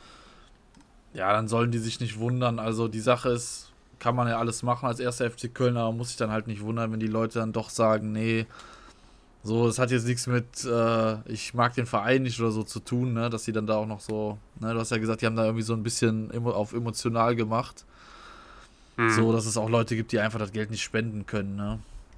A: ja, dann sollen die sich nicht wundern. Also die Sache ist, kann man ja alles machen als erster FC Köln, aber muss sich dann halt nicht wundern, wenn die Leute dann doch sagen, nee, so, es hat jetzt nichts mit, ich mag den Verein nicht oder so zu tun, ne, dass die dann da auch noch so, ne, du hast ja gesagt, die haben da irgendwie so ein bisschen auf emotional gemacht, so, dass es auch Leute gibt, die einfach das Geld nicht spenden können, ne.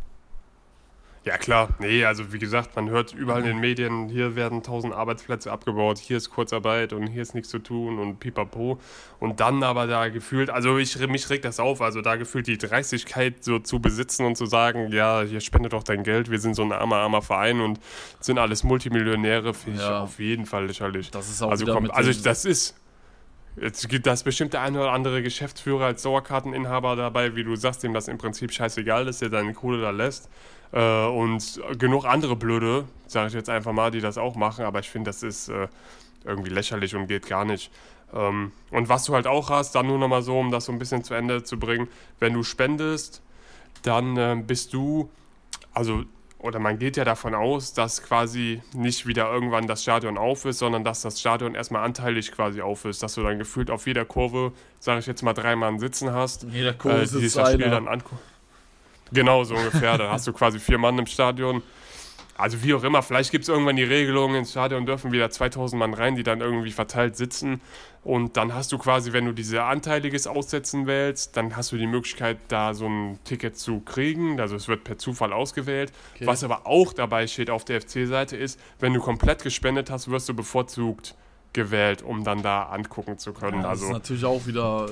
B: ja klar, nee, also wie gesagt, man hört überall in den Medien, hier werden 1000 Arbeitsplätze abgebaut, hier ist Kurzarbeit und hier ist nichts zu tun und pipapo. Und dann aber da gefühlt, also mich regt das auf, also da gefühlt die Dreistigkeit so zu besitzen und zu sagen, ja, hier spende doch dein Geld, wir sind so ein armer Verein und sind alles Multimillionäre, finde ich auf jeden Fall lächerlich.
A: Das ist auch
B: also
A: wieder
B: das ist... Jetzt gibt das bestimmt der eine oder andere Geschäftsführer als Dauerkarteninhaber dabei, wie du sagst, dem das im Prinzip scheißegal ist, der deine Kohle da lässt. Und genug andere Blöde, sage ich jetzt einfach mal, die das auch machen, aber ich finde, das ist irgendwie lächerlich und geht gar nicht. Und was du halt auch hast, dann nur nochmal so, um das so ein bisschen zu Ende zu bringen, wenn du spendest, dann bist du, oder man geht ja davon aus, dass quasi nicht wieder irgendwann das Stadion auf ist, sondern dass das Stadion erstmal anteilig quasi auf ist, dass du dann gefühlt auf jeder Kurve, sage ich jetzt mal, 3 Mann sitzen hast,
A: in jeder Kurve
B: die sich das Spiel dann angucken. Genau, so ungefähr, dann hast du quasi 4 Mann im Stadion. Also wie auch immer, vielleicht gibt es irgendwann die Regelung, ins Stadion dürfen wieder 2000 Mann rein, die dann irgendwie verteilt sitzen. Und dann hast du quasi, wenn du diese Anteiliges Aussetzen wählst, dann hast du die Möglichkeit, da so ein Ticket zu kriegen. Also es wird per Zufall ausgewählt. Okay. Was aber auch dabei steht auf der FC-Seite ist, wenn du komplett gespendet hast, wirst du bevorzugt gewählt, um dann da angucken zu können.
A: Ja, das ist natürlich auch wieder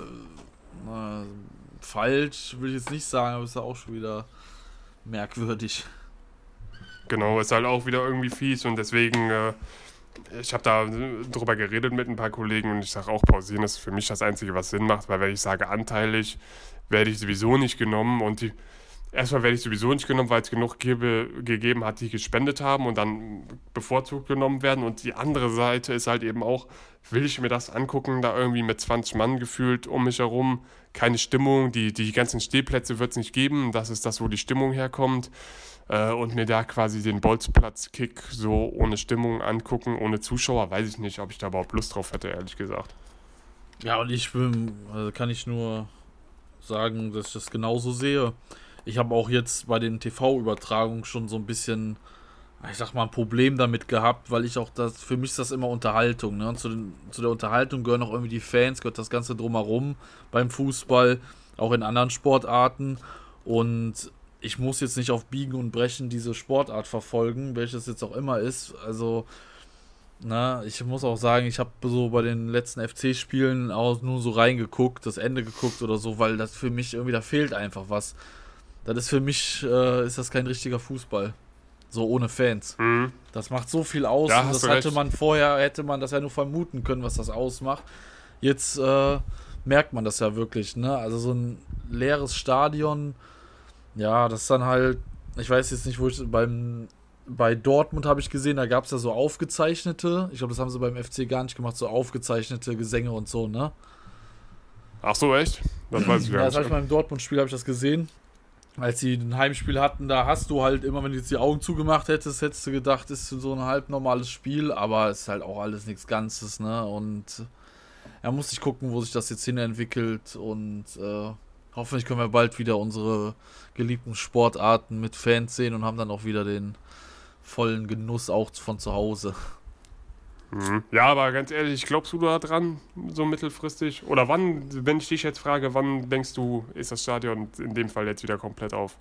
A: falsch, will ich jetzt nicht sagen, aber ist ja auch schon wieder merkwürdig.
B: Genau, ist halt auch wieder irgendwie fies und deswegen, ich habe da drüber geredet mit ein paar Kollegen und ich sage auch, pausieren ist für mich das Einzige, was Sinn macht, weil wenn ich sage anteilig, werde ich sowieso nicht genommen und erstmal werde ich sowieso nicht genommen, weil es genug gegeben hat, die gespendet haben und dann bevorzugt genommen werden und die andere Seite ist halt eben auch, will ich mir das angucken, da irgendwie mit 20 Mann gefühlt um mich herum, keine Stimmung, die ganzen Stehplätze wird es nicht geben, das ist das, wo die Stimmung herkommt. Und mir da quasi den Bolzplatz-Kick so ohne Stimmung angucken, ohne Zuschauer, weiß ich nicht, ob ich da überhaupt Lust drauf hätte, ehrlich gesagt.
A: Ja, und kann ich nur sagen, dass ich das genauso sehe. Ich habe auch jetzt bei den TV-Übertragungen schon so ein bisschen, ich sag mal, ein Problem damit gehabt, weil für mich ist das immer Unterhaltung, ne? Und zu der Unterhaltung gehören auch irgendwie die Fans, gehört das Ganze drumherum beim Fußball, auch in anderen Sportarten und ich muss jetzt nicht auf Biegen und Brechen diese Sportart verfolgen, welches jetzt auch immer ist. Also, ich muss auch sagen, ich habe so bei den letzten FC-Spielen auch nur so reingeguckt, das Ende geguckt oder so, weil das für mich irgendwie, da fehlt einfach was. Das ist für mich, ist das kein richtiger Fußball. So ohne Fans. Mhm. Das macht so viel aus.
B: Ja,
A: und das hätte man das ja nur vermuten können, was das ausmacht. Jetzt merkt man das ja wirklich, ne? Also so ein leeres Stadion. Ja, das ist dann halt, ich weiß jetzt nicht, bei Dortmund habe ich gesehen, da gab es ja so aufgezeichnete, ich glaube, das haben sie beim FC gar nicht gemacht, so aufgezeichnete Gesänge und so, ne?
B: Ach so, echt? Das weiß ich gar nicht.
A: Ja, das habe ich mal im Dortmund-Spiel, habe ich das gesehen. Als sie ein Heimspiel hatten, da hast du halt immer, wenn du jetzt die Augen zugemacht hättest du gedacht, ist so ein halb normales Spiel, aber es ist halt auch alles nichts Ganzes, ne? Und muss ich gucken, wo sich das jetzt hin entwickelt und hoffentlich können wir bald wieder unsere geliebten Sportarten mit Fans sehen und haben dann auch wieder den vollen Genuss auch von zu Hause.
B: Ja, aber ganz ehrlich, glaubst du da dran, so mittelfristig? Oder wann, wenn ich dich jetzt frage, wann denkst du, ist das Stadion in dem Fall jetzt wieder komplett auf?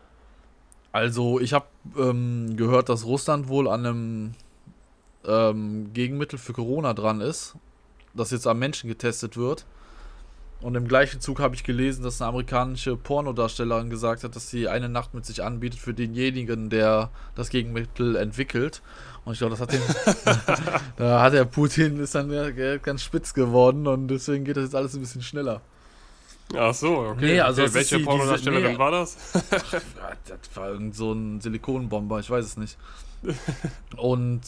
A: Also, ich habe gehört, dass Russland wohl an einem Gegenmittel für Corona dran ist, das jetzt am Menschen getestet wird. Und im gleichen Zug habe ich gelesen, dass eine amerikanische Pornodarstellerin gesagt hat, dass sie eine Nacht mit sich anbietet für denjenigen, der das Gegenmittel entwickelt. Und ich glaube, da hat der Putin ist dann ganz spitz geworden und deswegen geht das jetzt alles ein bisschen schneller.
B: Ach so, okay.
A: Nee, also
B: okay. Welche Pornodarstellerin war das?
A: Ja, das war irgend so ein Silikonbomber, ich weiß es nicht. Und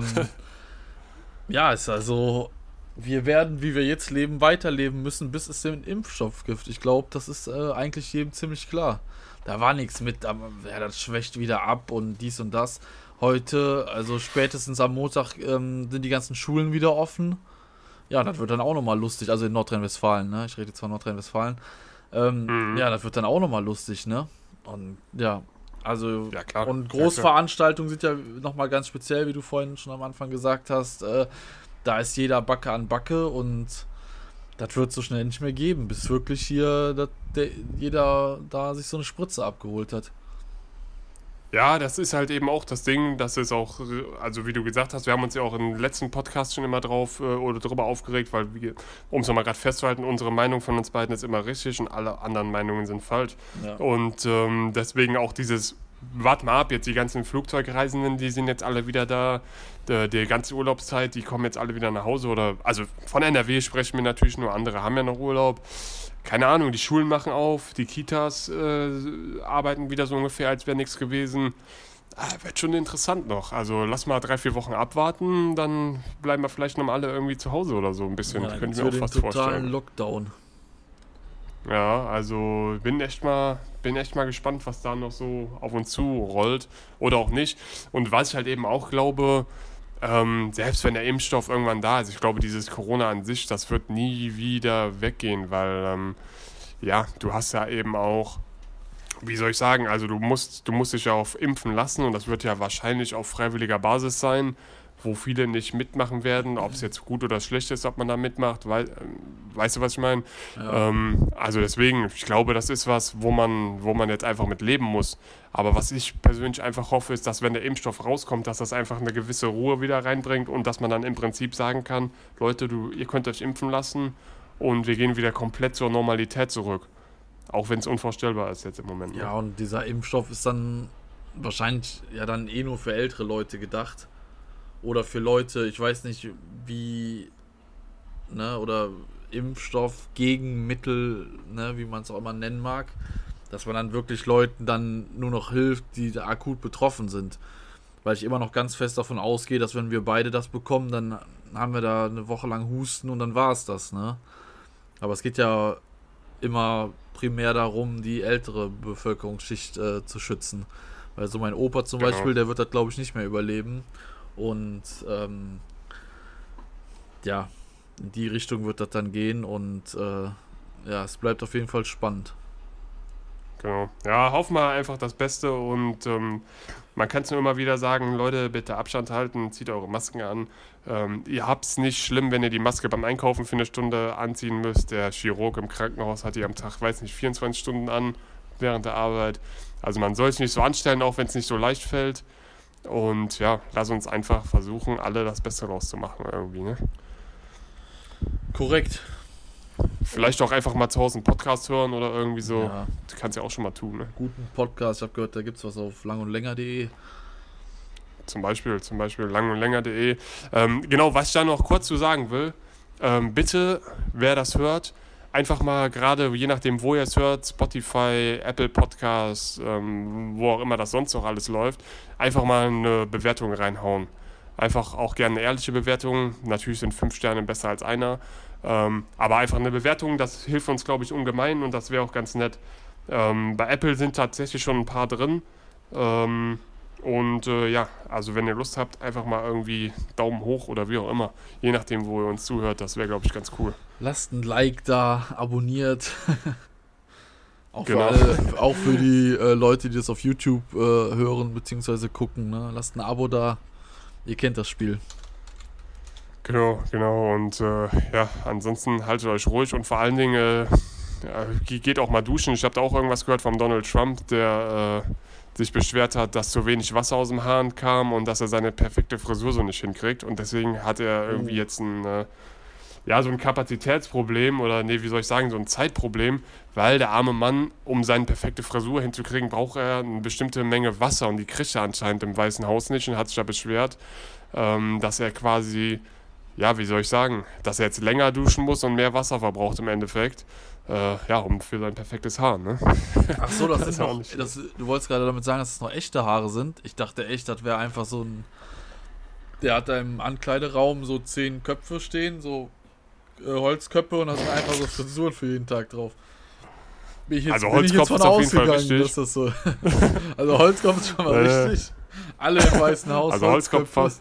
A: ja, ist also, wir werden, wie wir jetzt leben, weiterleben müssen, bis es den Impfstoff gibt. Ich glaube, das ist eigentlich jedem ziemlich klar. Da war nichts mit, aber ja, das schwächt wieder ab und dies und das. Heute, also spätestens am Montag, sind die ganzen Schulen wieder offen. Ja, das wird dann auch nochmal lustig. Also in Nordrhein-Westfalen, ne? Ich rede jetzt von Nordrhein-Westfalen. Ja, das wird dann auch nochmal lustig, ne? Und ja, also,
B: Ja, klar.
A: und Großveranstaltungen sind ja nochmal ganz speziell, wie du vorhin schon am Anfang gesagt hast. Da ist jeder Backe an Backe und das wird so schnell nicht mehr geben, bis wirklich hier jeder da sich so eine Spritze abgeholt hat.
B: Ja, das ist halt eben auch das Ding, das ist auch, also wie du gesagt hast, wir haben uns ja auch im letzten Podcast schon immer drauf oder drüber aufgeregt, weil, um es nochmal gerade festzuhalten, unsere Meinung von uns beiden ist immer richtig und alle anderen Meinungen sind falsch.
A: Ja.
B: Und deswegen auch dieses, warte mal ab, jetzt die ganzen Flugzeugreisenden, die sind jetzt alle wieder da, die ganze Urlaubszeit, die kommen jetzt alle wieder nach Hause oder, also von NRW sprechen wir natürlich nur, andere haben ja noch Urlaub. Keine Ahnung, die Schulen machen auf, die Kitas arbeiten wieder so ungefähr, als wäre nichts gewesen. Wird schon interessant noch. Also lass mal 3-4 Wochen abwarten, dann bleiben wir vielleicht noch alle irgendwie zu Hause oder so ein bisschen.
A: Ja,
B: das könnte ich mir auch fast
A: totalen
B: vorstellen.
A: Lockdown.
B: Ja, also bin echt mal gespannt, was da noch so auf uns zurollt oder auch nicht. Und was ich halt eben auch glaube, selbst wenn der Impfstoff irgendwann da ist, ich glaube, dieses Corona an sich, das wird nie wieder weggehen, weil, ja, du hast ja eben auch, wie soll ich sagen, also du musst dich ja auf impfen lassen und das wird ja wahrscheinlich auf freiwilliger Basis sein, wo viele nicht mitmachen werden, ob es jetzt gut oder schlecht ist, ob man da mitmacht, weißt du, was ich meine?
A: Ja.
B: Also deswegen, ich glaube, das ist was, wo man jetzt einfach mit leben muss. Aber was ich persönlich einfach hoffe, ist, dass wenn der Impfstoff rauskommt, dass das einfach eine gewisse Ruhe wieder reinbringt und dass man dann im Prinzip sagen kann, Leute, ihr könnt euch impfen lassen und wir gehen wieder komplett zur Normalität zurück. Auch wenn es unvorstellbar ist jetzt im Moment. Ne?
A: Ja, und dieser Impfstoff ist dann wahrscheinlich ja dann nur für ältere Leute gedacht. Oder für Leute, ich weiß nicht, wie, ne, oder Impfstoff, Gegenmittel, ne, wie man es auch immer nennen mag, dass man dann wirklich Leuten dann nur noch hilft, die da akut betroffen sind. Weil ich immer noch ganz fest davon ausgehe, dass wenn wir beide das bekommen, dann haben wir da eine Woche lang Husten und dann war es das, ne. Aber es geht ja immer primär darum, die ältere Bevölkerungsschicht zu schützen. Weil so mein Opa zum Beispiel, der wird das glaube ich nicht mehr überleben. Und ja, in die Richtung wird das dann gehen und ja, es bleibt auf jeden Fall spannend.
B: Genau. Ja, hoffen wir einfach das Beste und man kann es nur immer wieder sagen, Leute, bitte Abstand halten, zieht eure Masken an. Ihr habt es nicht schlimm, wenn ihr die Maske beim Einkaufen für eine Stunde anziehen müsst. Der Chirurg im Krankenhaus hat die am Tag, weiß nicht, 24 Stunden an während der Arbeit. Also man soll es nicht so anstellen, auch wenn es nicht so leicht fällt. Und ja, lass uns einfach versuchen, alle das Beste rauszumachen irgendwie, ne?
A: Korrekt.
B: Vielleicht auch einfach mal zu Hause einen Podcast hören oder irgendwie so.
A: Ja.
B: Du kannst ja auch schon mal tun, ne?
A: Guten Podcast, ich habe gehört, da gibt es was auf langundlänger.de.
B: Zum Beispiel langundlänger.de. Genau, was ich da noch kurz zu sagen will, bitte, wer das hört, einfach mal gerade, je nachdem, wo ihr es hört, Spotify, Apple Podcasts, wo auch immer das sonst noch alles läuft, einfach mal eine Bewertung reinhauen. Einfach auch gerne eine ehrliche Bewertung. Natürlich sind 5 Sterne besser als einer. Aber einfach eine Bewertung, das hilft uns, glaube ich, ungemein und das wäre auch ganz nett. Bei Apple sind tatsächlich schon ein paar drin. Ja, also wenn ihr Lust habt, einfach mal irgendwie Daumen hoch oder wie auch immer. Je nachdem, wo ihr uns zuhört, das wäre, glaube ich, ganz cool.
A: Lasst ein Like da, abonniert. Auch,
B: Genau.
A: auch für die Leute, die das auf YouTube hören bzw. gucken. Ne? Lasst ein Abo da. Ihr kennt das Spiel.
B: Genau. Und ja, ansonsten haltet euch ruhig und vor allen Dingen geht auch mal duschen. Ich habe da auch irgendwas gehört vom Donald Trump, der sich beschwert hat, dass zu wenig Wasser aus dem Hahn kam und dass er seine perfekte Frisur so nicht hinkriegt. Und deswegen hat er irgendwie jetzt so ein Kapazitätsproblem oder wie soll ich sagen, so ein Zeitproblem, weil der arme Mann, um seine perfekte Frisur hinzukriegen, braucht er eine bestimmte Menge Wasser und die kriegt er anscheinend im Weißen Haus nicht und hat sich da beschwert, dass er quasi, ja, wie soll ich sagen, dass er jetzt länger duschen muss und mehr Wasser verbraucht im Endeffekt. um für sein perfektes Haar, ne?
A: Ach so, das
B: Das
A: ist
B: ist auch
A: noch.
B: nicht
A: Du wolltest gerade damit sagen, dass es noch echte Haare sind. Ich dachte echt, das wäre einfach so ein. Der hat da im Ankleideraum so 10 Köpfe stehen, so Holzköpfe und da sind einfach so Frisuren für jeden Tag drauf. Bin ich jetzt
B: Holzkopf
A: von
B: ist auf jeden Fall
A: ausgegangen,
B: richtig.
A: dass das so. Also Holzkopf ist schon mal richtig. Alle im Weißen Haus.
B: Also Holzkopf fast.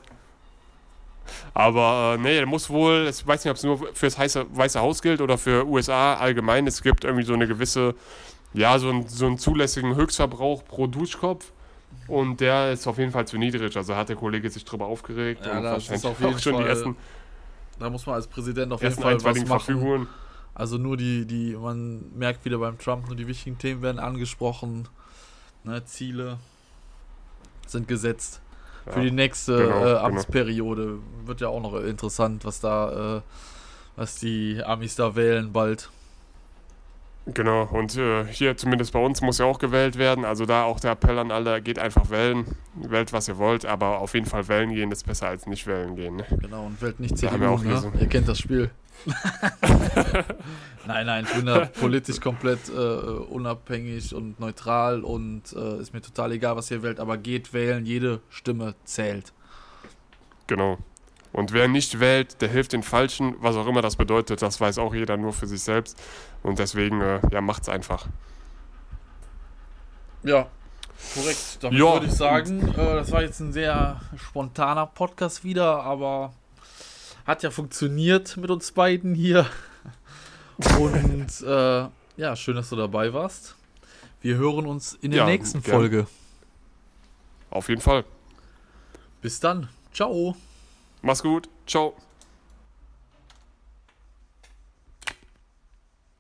B: Aber der muss wohl, ich weiß nicht, ob es nur fürs Weiße Haus gilt oder für USA allgemein. Es gibt irgendwie so eine gewisse, so einen zulässigen Höchstverbrauch pro Duschkopf. Und der ist auf jeden Fall zu niedrig. Also hat der Kollege sich drüber aufgeregt.
A: Ja,
B: und
A: das
B: wahrscheinlich
A: ist auf jeden
B: auch schon
A: Fall,
B: die ersten
A: da muss man als Präsident auf jeden Fall was
B: einstweiligen
A: machen.
B: Verfügungen.
A: Also nur man merkt wieder beim Trump, nur die wichtigen Themen werden angesprochen. Ne, Ziele sind gesetzt. Für die nächste Amtsperiode wird ja auch noch interessant, was die Amis da wählen bald.
B: Genau, und hier zumindest bei uns muss ja auch gewählt werden. Also da auch der Appell an alle, geht einfach wählen. Wählt, was ihr wollt, aber auf jeden Fall wählen gehen ist besser als nicht wählen gehen. Ne?
A: Genau, und wählt nicht
B: Da haben wir
A: CDU,
B: auch
A: ne?
B: so.
A: Ihr kennt das Spiel. Nein, ich bin da politisch komplett unabhängig und neutral und ist mir total egal, was ihr wählt, aber geht wählen, jede Stimme zählt.
B: Genau. Und wer nicht wählt, der hilft den Falschen, was auch immer das bedeutet, das weiß auch jeder nur für sich selbst. Und deswegen, macht's einfach.
A: Ja, korrekt. Damit würde ich sagen, das war jetzt ein sehr spontaner Podcast wieder, aber hat ja funktioniert mit uns beiden hier. Und schön, dass du dabei warst. Wir hören uns in der nächsten Folge.
B: Auf jeden Fall.
A: Bis dann. Ciao.
B: Mach's gut. Ciao.